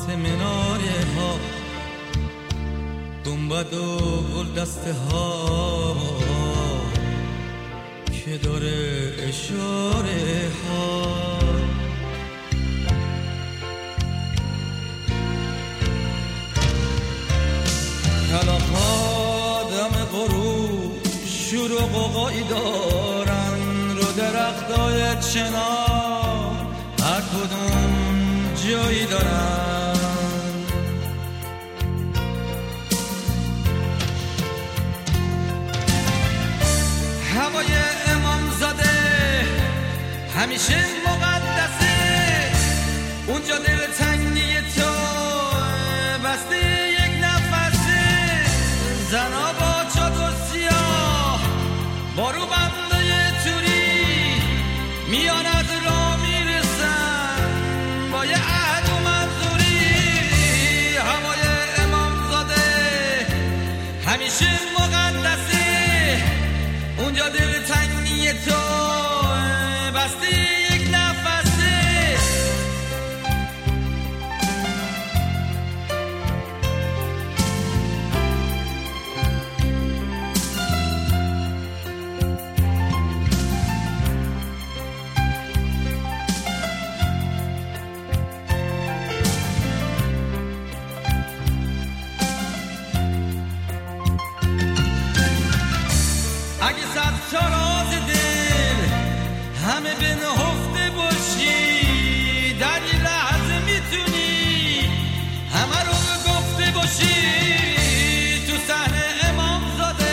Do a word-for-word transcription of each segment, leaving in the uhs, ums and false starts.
مناره ها، گنبد و گل دسته ها که داره اشاره ها. کلاغ‌ها دم غروب شور و غوغایی دارن، رو درختای چنار هر کدوم جایی دارن. هوای امام زاده همیشه مقدسه، اونجا دلتنگی تو بسته یک نفسه. زنا با چادر سیاه با رو بنده توری میان از را میرسن با یه عهد و منظوری. هوای امام زاده همیشه مقدسه، اونجا دلتنگی تو بسته یک نفسه. اگه صد تا راز دل همه به نهفته باشی، در یه لحظه میتونی همه رو گفته باشی. تو صحنه امام زاده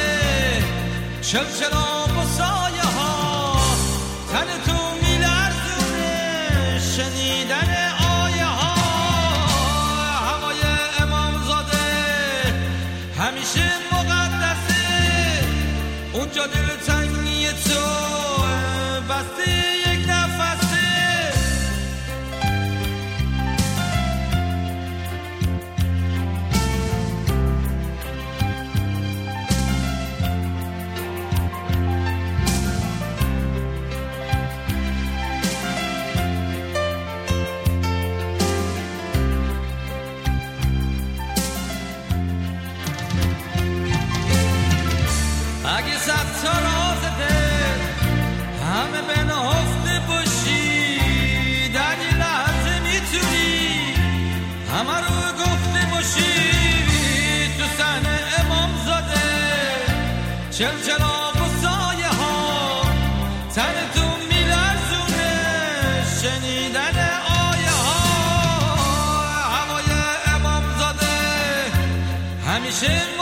چلچلا و سایه ها تن تو میلرزونه شنیدن آیه ها. هوای امام زاده همیشه مقدسه، اونجا دلتنگی تو بسته یک نفسه. اگه صد تا راز دل همه به نهفته باشی، در یه لحظه میتونی همه رو گفته باشی. تو صحنه امام زاده چلچلا و سایه ها تن تو میلرزونه شنیدن آیه ها. هوای امام زاده همیشه